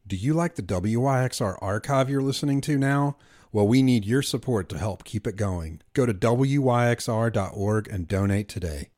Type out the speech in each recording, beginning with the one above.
Do you like the WYXR archive you're listening to now? Well, we need your support to help keep it going. Go to WYXR.org and donate today.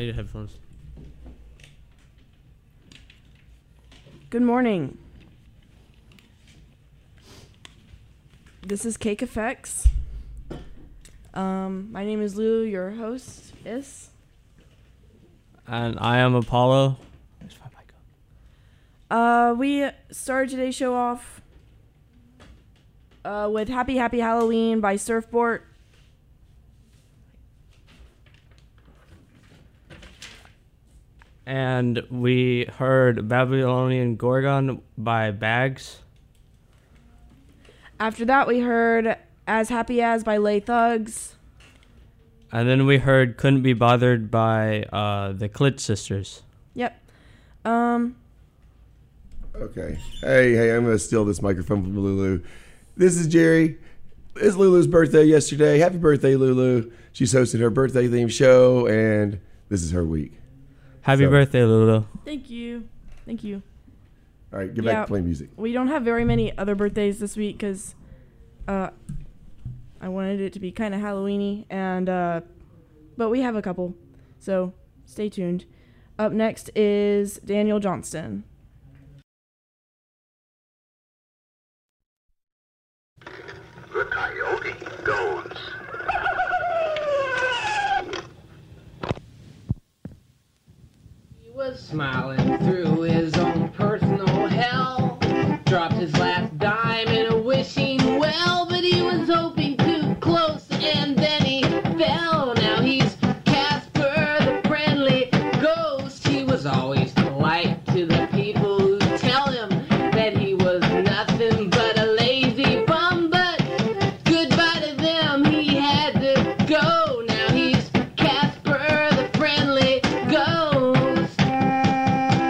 need headphones. Good morning. This is Cake Effects. My name is Lou, your host is. And I am Apollo. Where's my mic up? We started today's show off with Happy Happy Halloween by Surfboard. And we heard Babylonian Gorgon by Bags. After that, we heard As Happy As by Lay Thugs. And then we heard Couldn't Be Bothered by the Clit Sisters. Yep. Okay. Hey, I'm going to steal this microphone from Lulu. This is Jerry. It's Lulu's birthday yesterday. Happy birthday, Lulu. She's hosting her birthday-themed show, and this is her week. Happy birthday, Lulu. Thank you. Thank you. All right, get back to playing music. We don't have very many other birthdays this week because I wanted it to be kind of Halloween-y, and but we have a couple, so stay tuned. Up next is Daniel Johnston. The coyote goes. He was smiling through his own personal hell. Dropped his last dime in a wishing well, but he was hoping too close and then he fell. Now he's Casper the friendly ghost. He was always polite to the people who tell him that he was nothing but a lazy bum, but goodbye to them, he had to go. Now he's Casper the friendly ghost.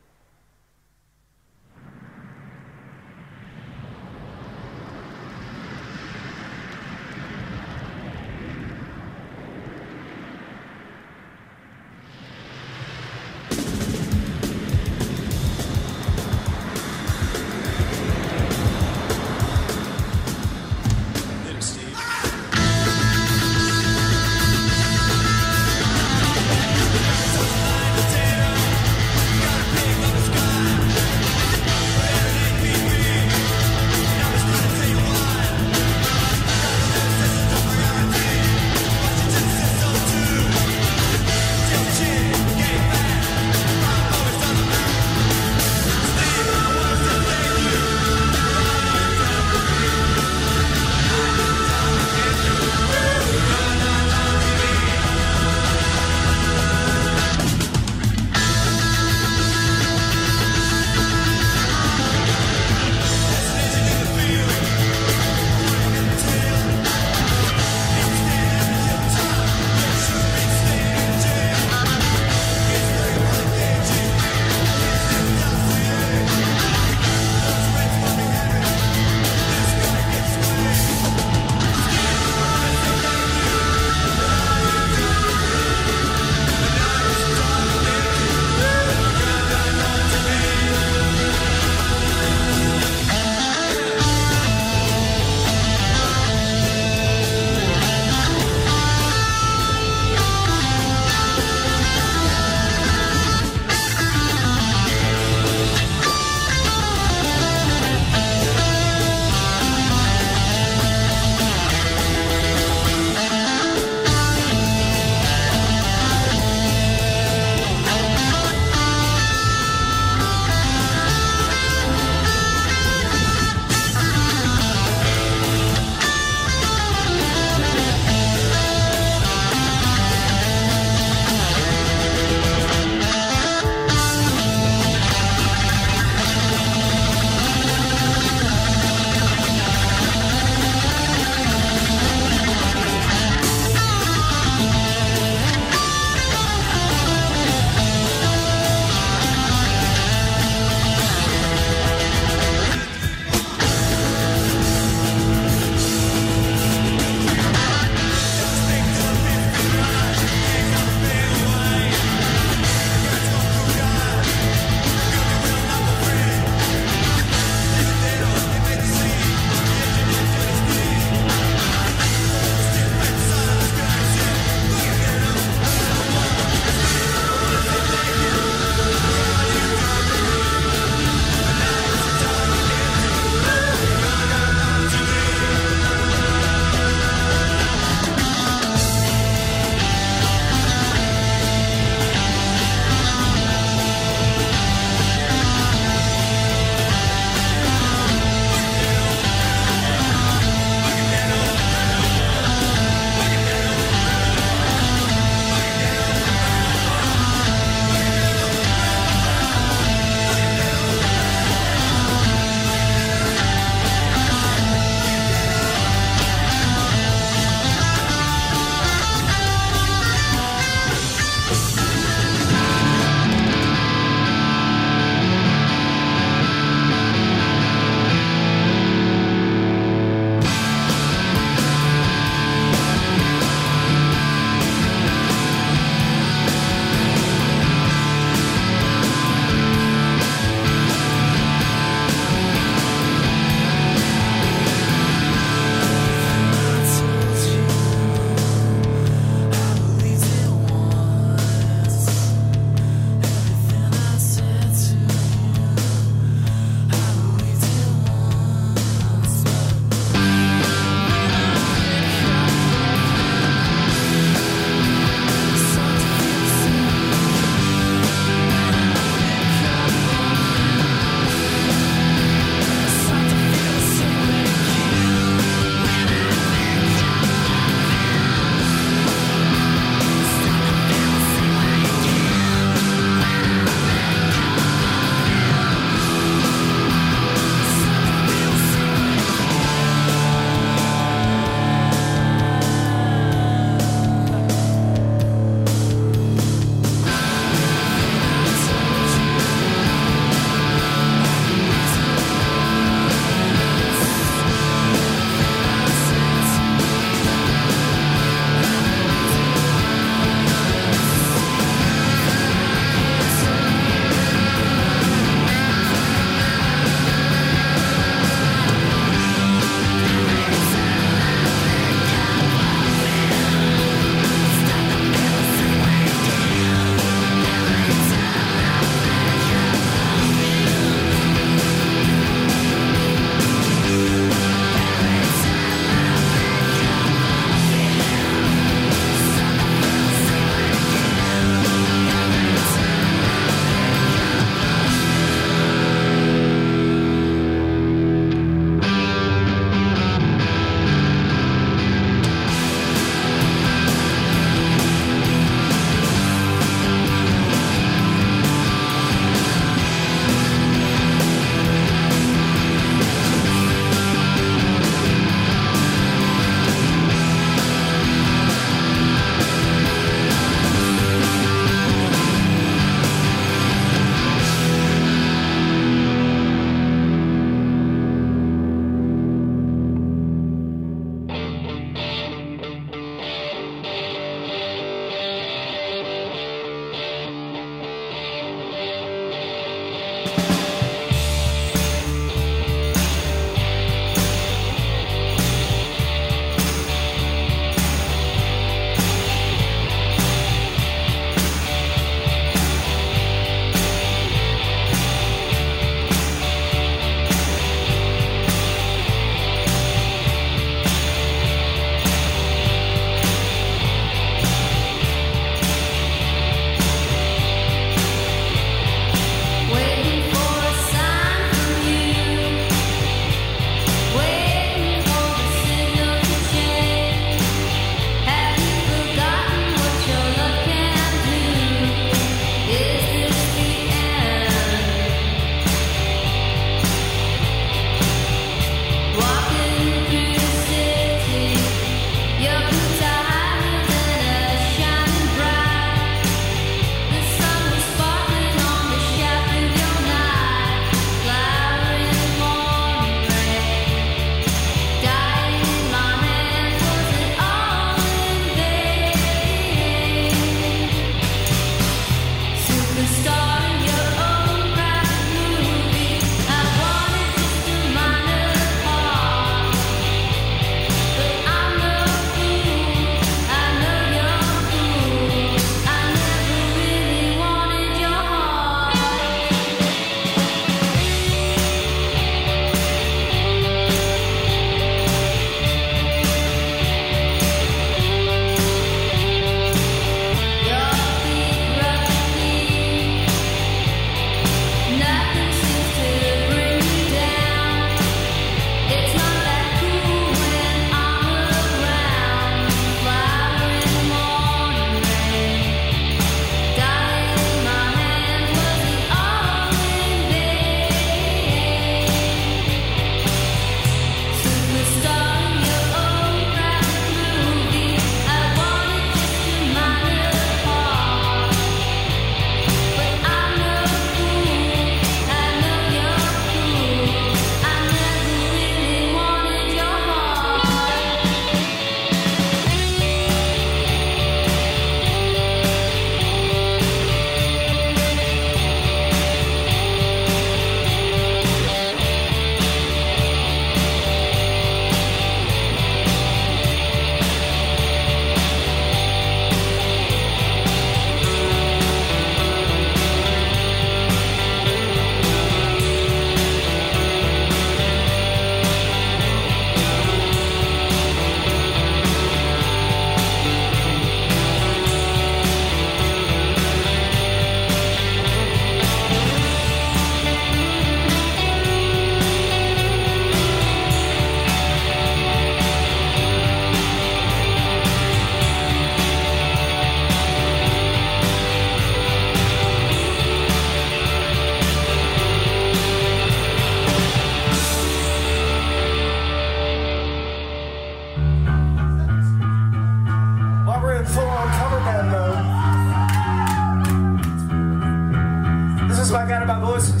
is by God about voices.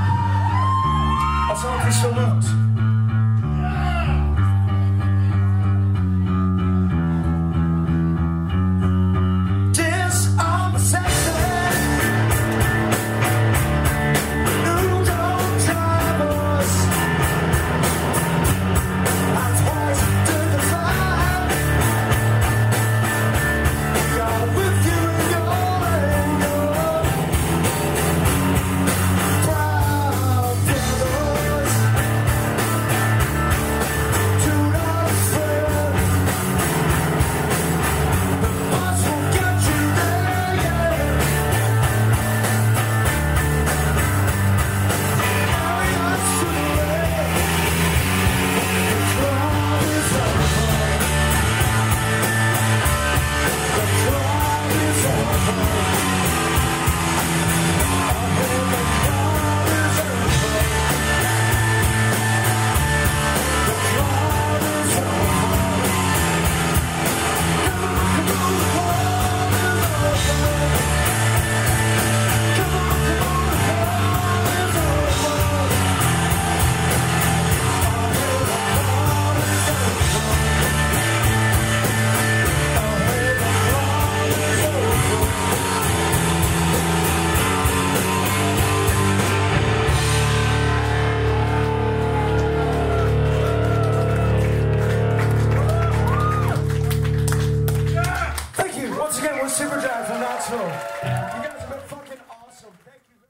Also, Christian Lewis. Superdrive from Knoxville. You guys have been fucking awesome. Thank you.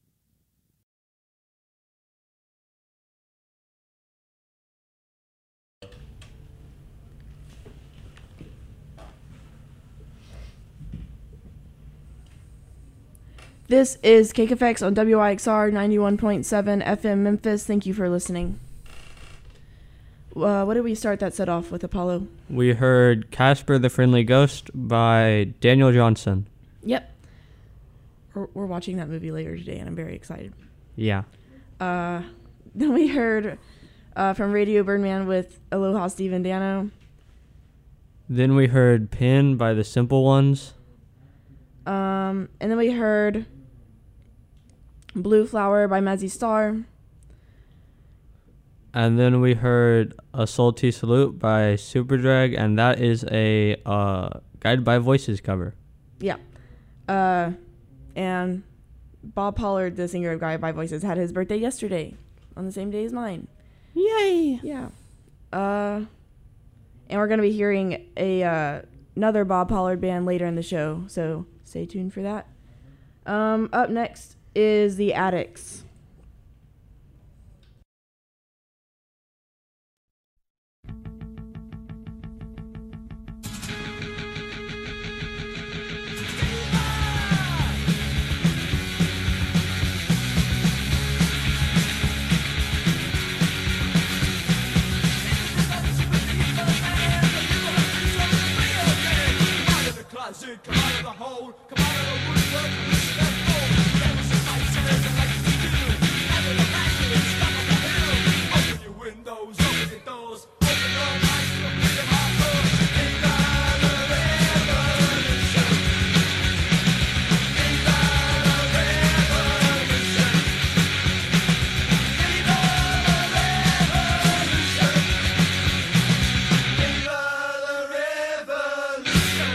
This is Cake Effects on WIXR 91.7 FM Memphis. Thank you for listening. What did we start that set off with, Apollo? We heard Casper the Friendly Ghost by Daniel Johnson. Yep. We're watching that movie later today, and I'm very excited. Yeah. Then we heard from Radio Birdman with Aloha Steve Dano. Then we heard Pin by The Simple Ones. And then we heard Blue Flower by Mazzy Star. And then we heard A Salty Salute by Superdrag, and that is a Guided by Voices cover. Yeah. And Bob Pollard, the singer of Guided by Voices, had his birthday yesterday on the same day as mine. Yay! Yeah. And we're going to be hearing another Bob Pollard band later in the show, so stay tuned for that. Up next is The Addicts. Come out of the hole, come out of the woodwork, let's go. There was some nice chairs and like to do. Having a passion and stop on the hill. Open your windows, open your doors, open your eyes to the freedom of love. In the revolution. In the revolution. In the revolution. In the revolution.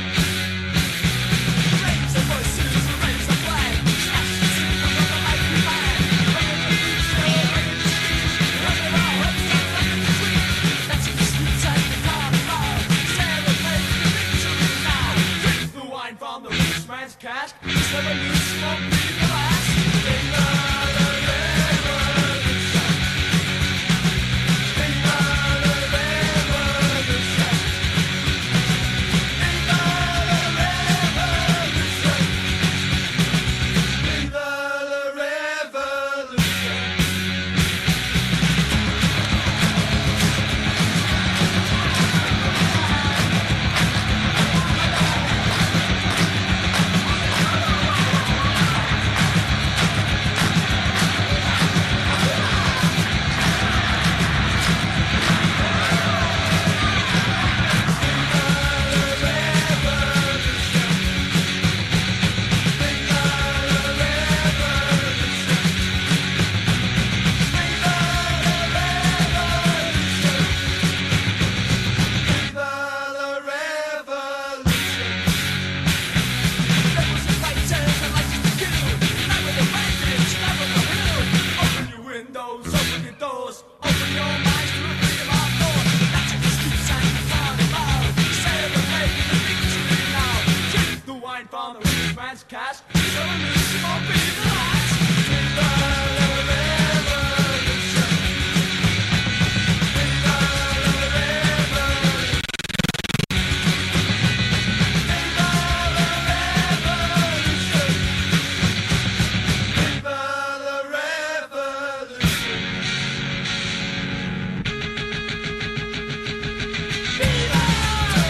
Cash, this revolution won't be the last. In the revolution. In the revolution. In the revolution. In the revolution. Cash, cash, some music for people relax. Viva la revolution. Viva la revolution. Viva la revolution. Viva la revolution. Viva la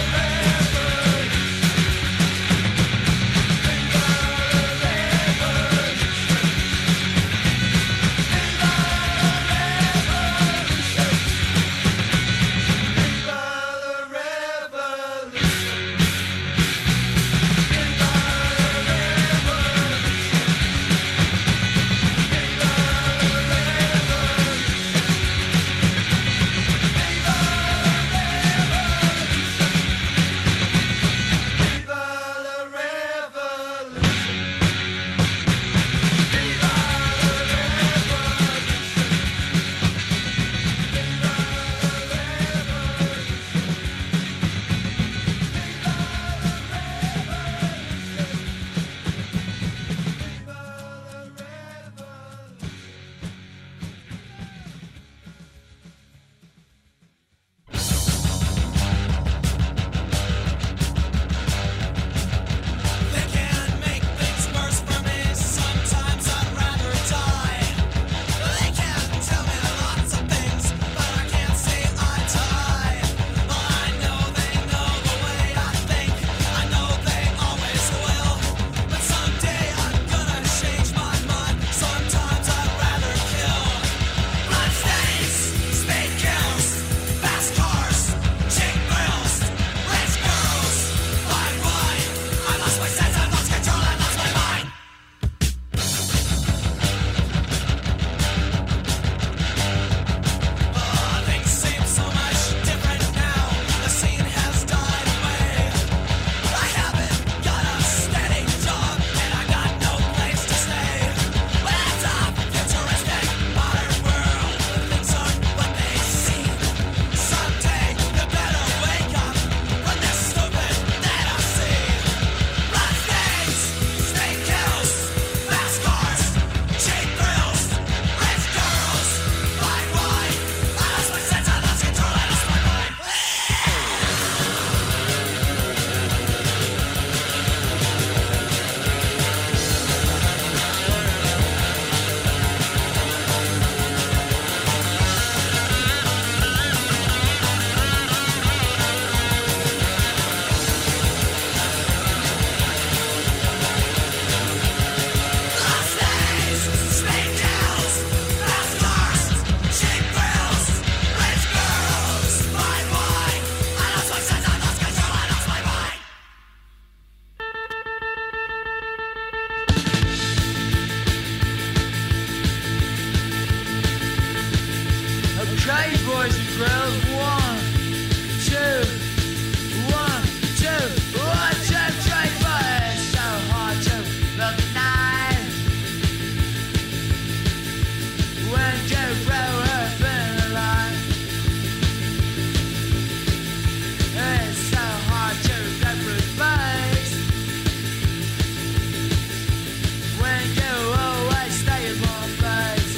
They can make things worse for me. Sometimes I'd rather die. They can tell me lots of things, but I can't say eye to eye. I know they know the way I think. I know they always will. But someday I'm gonna change my mind. Sometimes I'd rather kill. Bloodstains, speed kills, fast cars, chick thrills, rich girls, fine wine. I lost my sense, I lost control, I lost my mind. Things seem so much different now. The scene has died away. I haven't got a steady job, and I got no place to stay. But it's a futuristic modern world. Things aren't what they seem. Someday you better wake up from this stupid fantasy. Bloodstains, speed kills, fast cars, cheap thrills, rich girls, fine wine. I lost my sense, I lost control, I lost my mind. Bloodstains, speed kills, fast cars, cheap thrills, rich girls, fine wine. I lost my sense, I lost control, I lost my mind. Okay, boys and girls, 1, 2, 1, 2, 1, 2, 3, 4. It's so hard to look nice when you grow up in a line. It's so hard to go through space when you always stay in one place.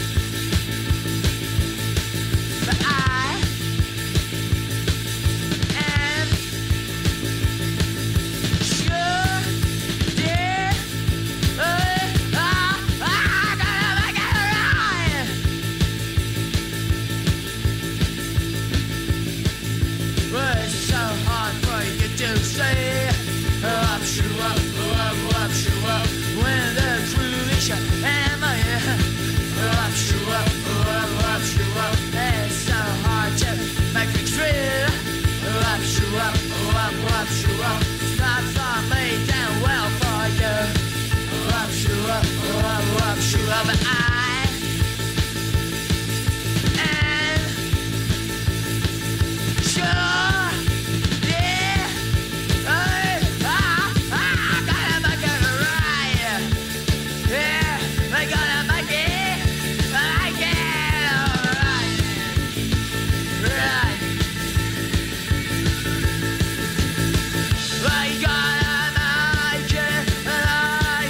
But I am sure, dear, I'm gonna make it right. But it's so hard for you to say. I'm sure, I'm sure when the truth is shut and my I'm sure, I'm sure it's so hard to make me true. I'm sure, I'm sure stops on me damn well for you. I'm sure, I'm sure, but I am sure, yeah. I'm gonna make it right. Yeah, we're gonna make it alright. Right. We're gonna make it alright.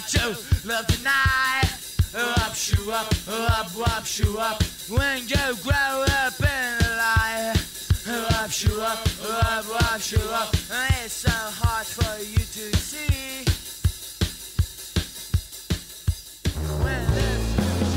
true love tonight. Up, shoe up, shoe up. When you grow up in the light. Up, shoe up, shoe up. It's so hard for you to see. When there's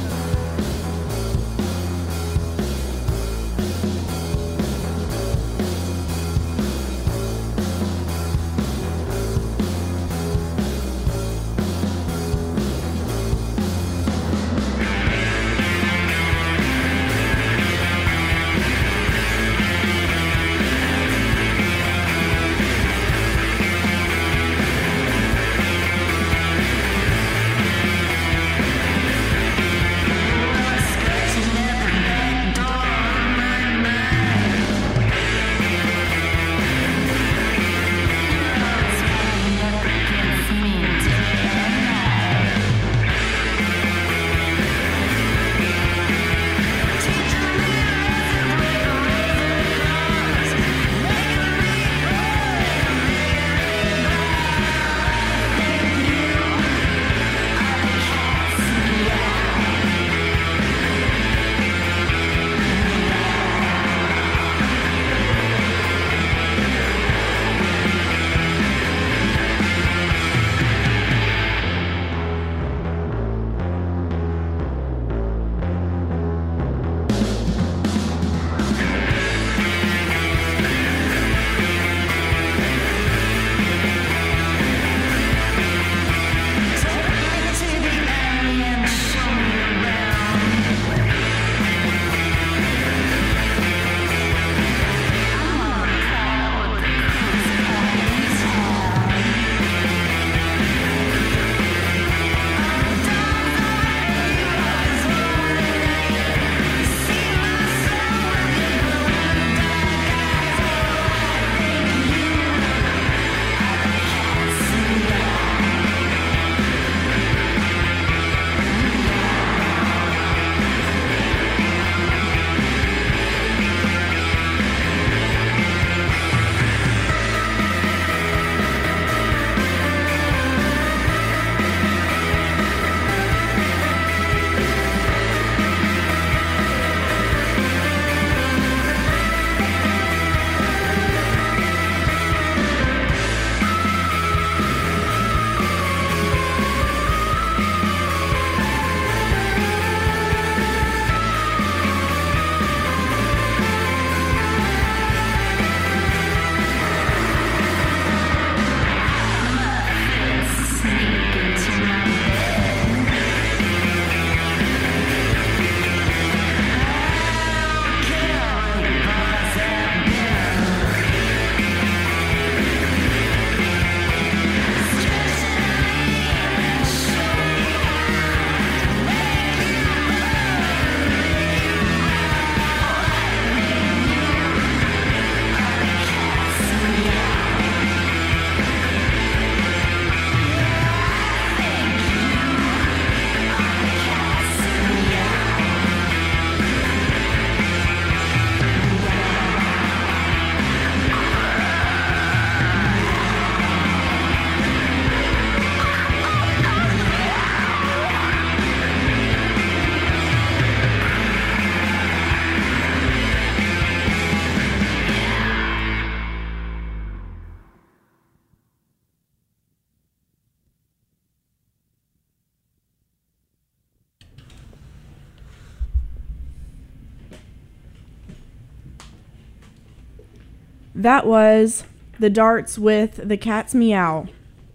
That was The Darts with The Cat's Meow.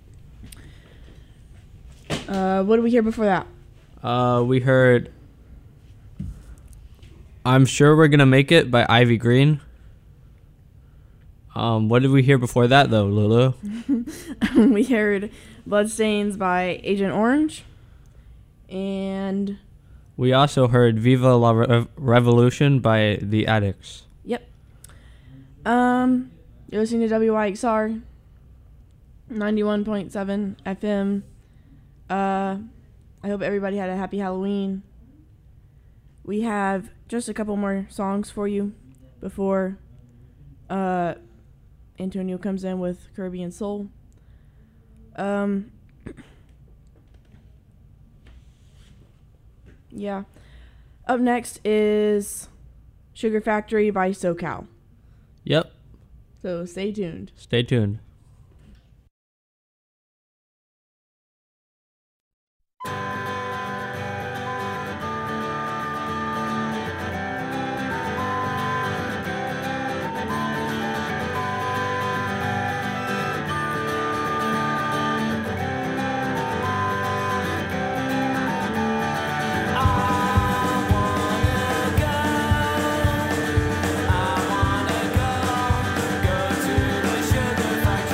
What did we hear before that? We heard I'm Sure We're Gonna Make It by Ivy Green. What did we hear before that, though, Lulu? We heard Bloodstains by Agent Orange. And we also heard Viva la Revolution by The Addicts. Yep. You're listening to WYXR 91.7 FM. I hope everybody had a happy Halloween. We have just a couple more songs for you before Antonio comes in with Caribbean Soul. Yeah. Up next is Sugar Factory by SoCal. Yep. So stay tuned. Stay tuned. Go to the sugar factory.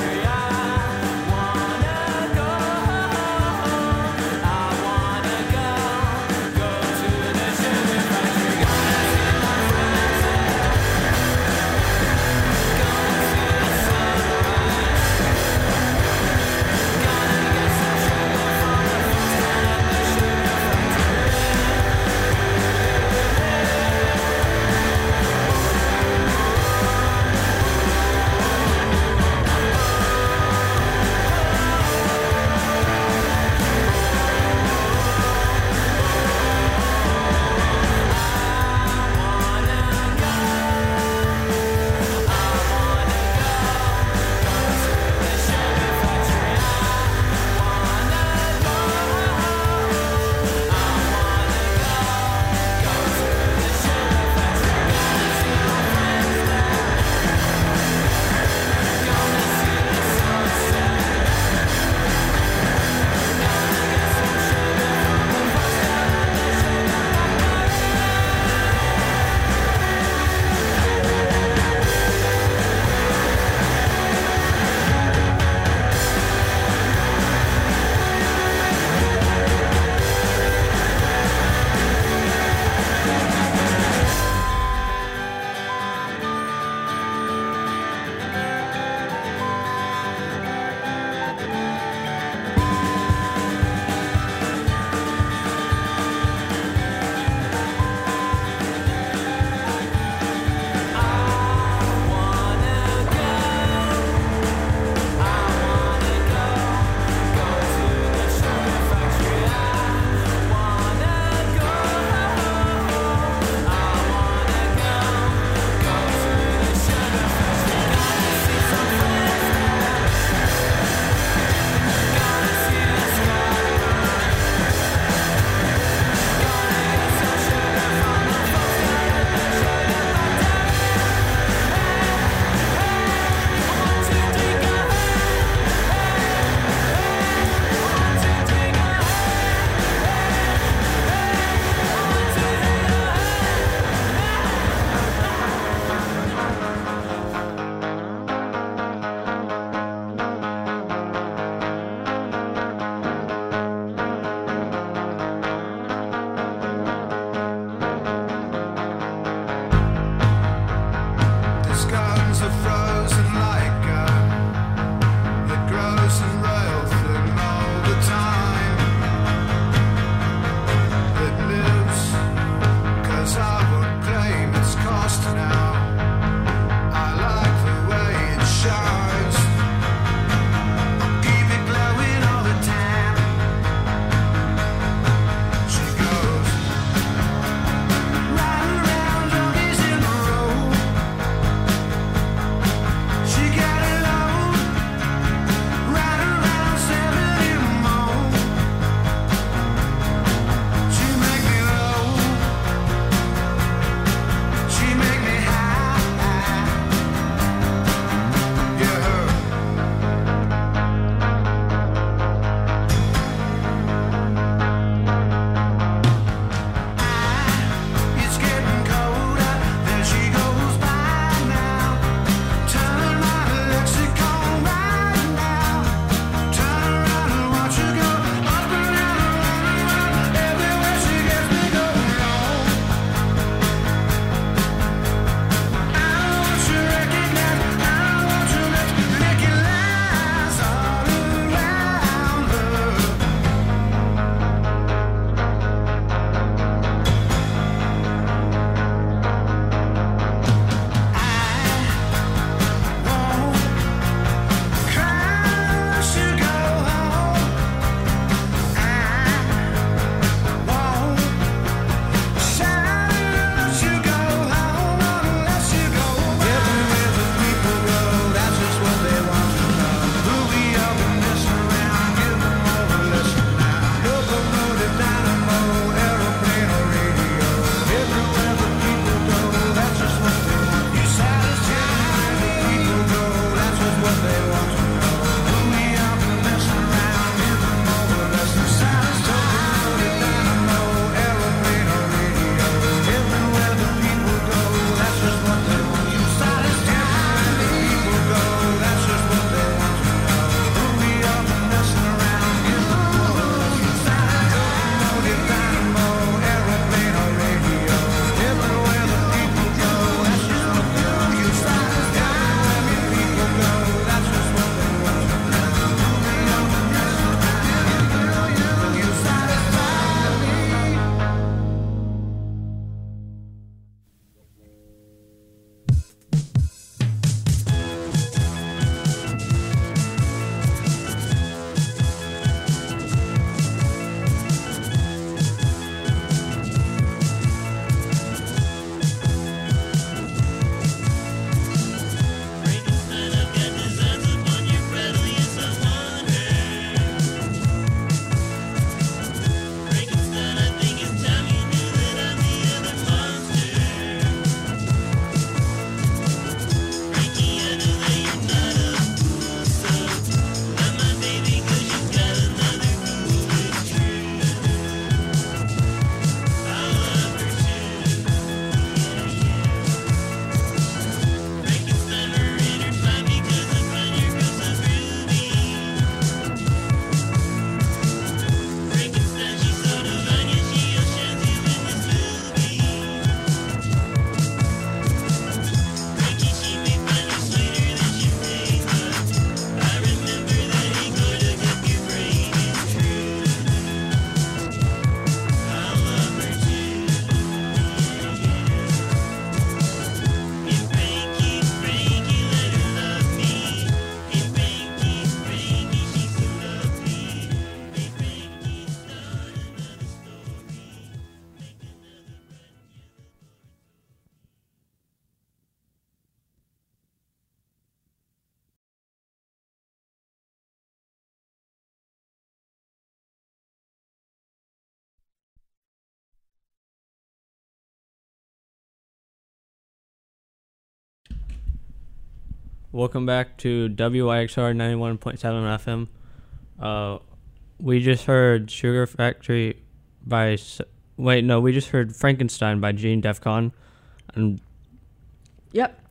Welcome back to WYXR 91.7 FM. We just heard Sugar Factory by... we just heard Frankenstein by Gene Defcon. And Yep.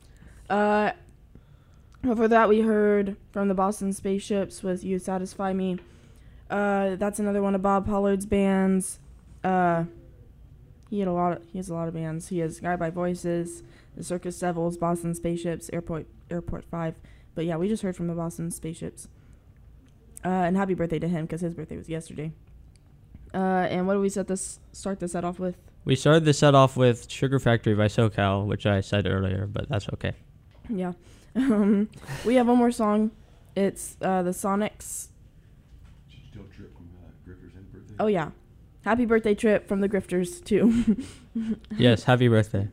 Before that, we heard from the Boston Spaceships with You Satisfy Me. That's another one of Bob Pollard's bands. He has a lot of bands. He has Guide by Voices, the Circus Devils, Boston Spaceships, Airport 5. But yeah, we just heard from the Boston Spaceships. And happy birthday to him, because his birthday was yesterday. And what do we start this set off with? we started the set off with Sugar Factory by SoCal, which I said earlier, but that's okay. Yeah. We have one more song. It's the Sonics. Did you tell Trip from Grifters and birthday? Oh, yeah. Happy birthday, Trip, from the Grifters, too. Yes, happy birthday.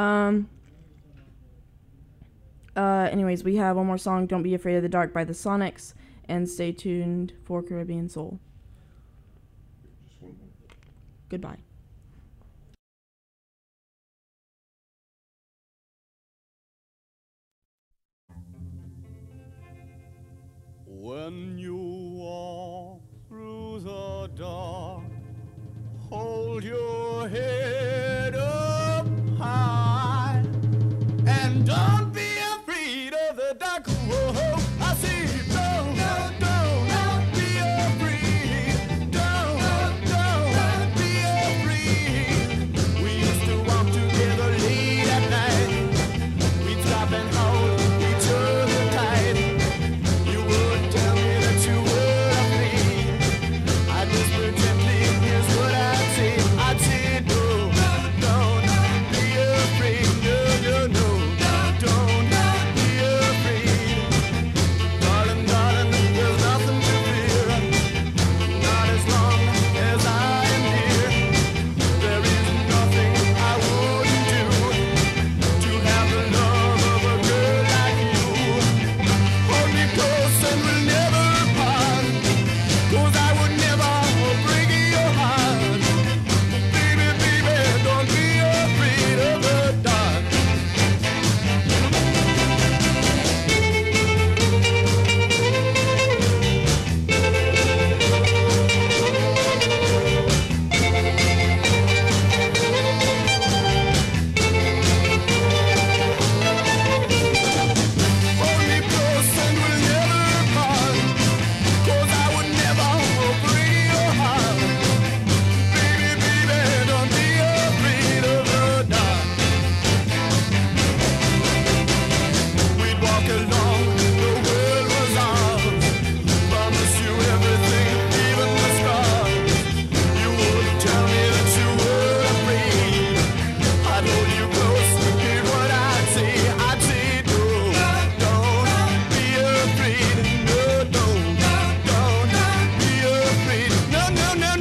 Anyways, we have one more song, Don't Be Afraid of the Dark by the Sonics, and stay tuned for Caribbean Soul. Goodbye. When you walk through the dark, hold your head up high, and don't be afraid of the dark. Whoa, I see you. Don't be afraid. Don't be afraid. We used to walk together late at night. We'd stop and hold each other tight. You would tell me that you were afraid. I'd whisper gently, here's what I'd say. I'd say, no, don't be afraid. No, don't be afraid. Darling, there's nothing to fear. Not as long as I am here. There is nothing I wouldn't do to have the love of a girl like you. Hold me close and we'll never part, 'cause I would never break your heart. Baby, don't be afraid of the dark. Hold me close and we'll never part, 'cause I would never break your heart. Baby, don't be afraid of the dark. We'd walk along, the world was ours. Promise you everything, even the stars. You would tell me that you were afraid. I'd hold you close, hear what I'd say. I'd say, no, don't be afraid. No, don't be afraid. No, don't be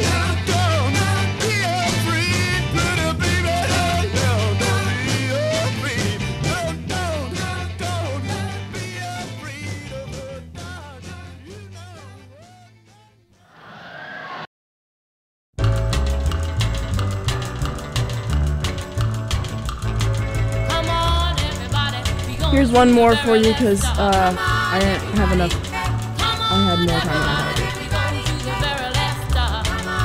afraid. Pretty baby, don't be afraid. No, don't be afraid of the dark. You know. Come on, everybody. We gonna Here's one do the more for very you, because last stop. I didn't have enough. Come I had more time than I on, had. we gonna do the very last stop.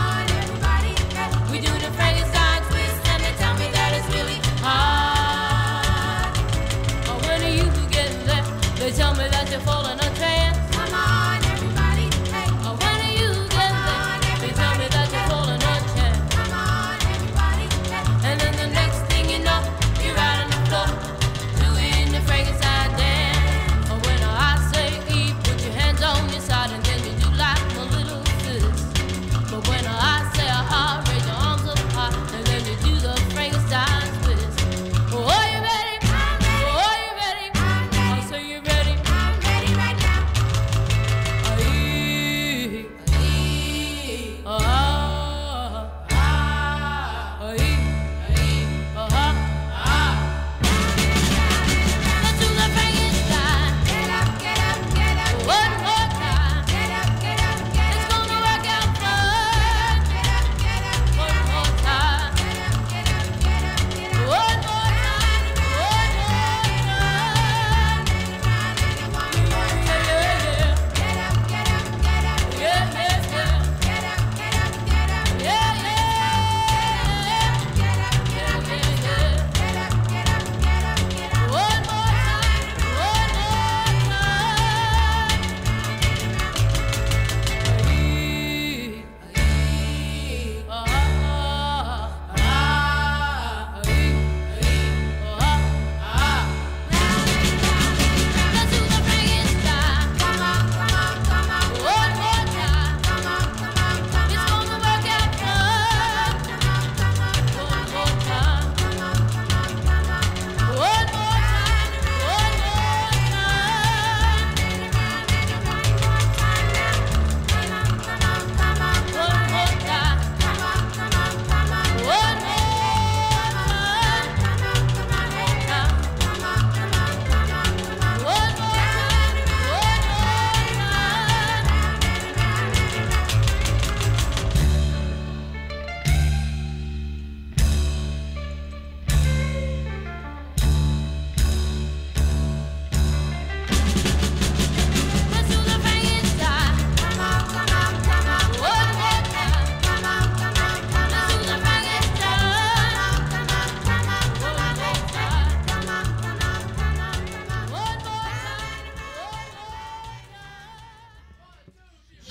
We do the Frankenstein twist, and they tell me that it's really hard. Oh, when you get there, they tell me that you're falling a trance. Come on, everybody. Oh, when you get there, they tell me that you're falling a chance. Come on, everybody. And then the next thing you know, you're out on the floor, doing the Frankenstein dance. Oh, when I say eat, put your hands on your side, and then you do like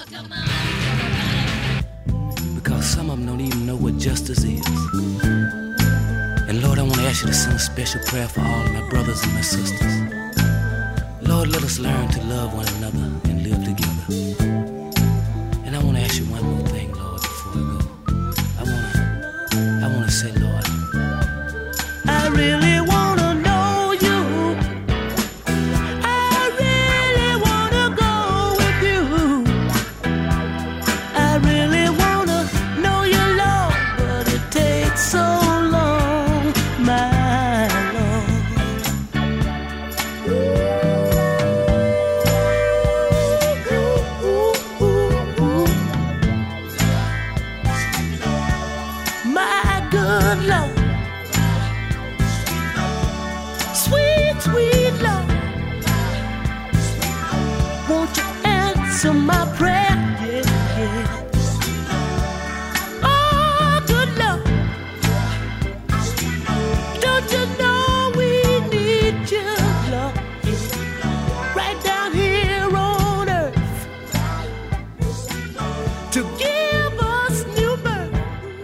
Because some of them don't even know what justice is. And Lord, I want to ask you to send a special prayer for all of my brothers and my sisters. Lord, let us learn to love one another and live together. And I want to ask you one more thing, Lord, before I go. I want to say, Lord, I really want to know you. I really want to go with you. I really want to know your love, but it takes so long, my my good Lord. Sweet, sweet Lord, won't you answer my prayer? Yeah, yeah. Oh, good Lord, don't you know we need you, Lord, right down here on earth to give us new birth.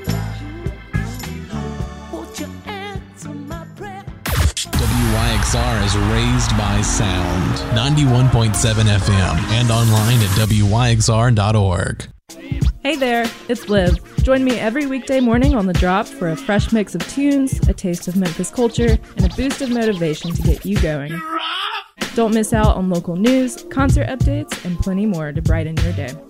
Won't you answer my prayer? WYXR is raised by sound. 91.7 FM and online at WYXR.org. Hey there, it's Liv. Join me every weekday morning on The Drop for a fresh mix of tunes, a taste of Memphis culture, and a boost of motivation to get you going. Don't miss out on local news, concert updates, and plenty more to brighten your day.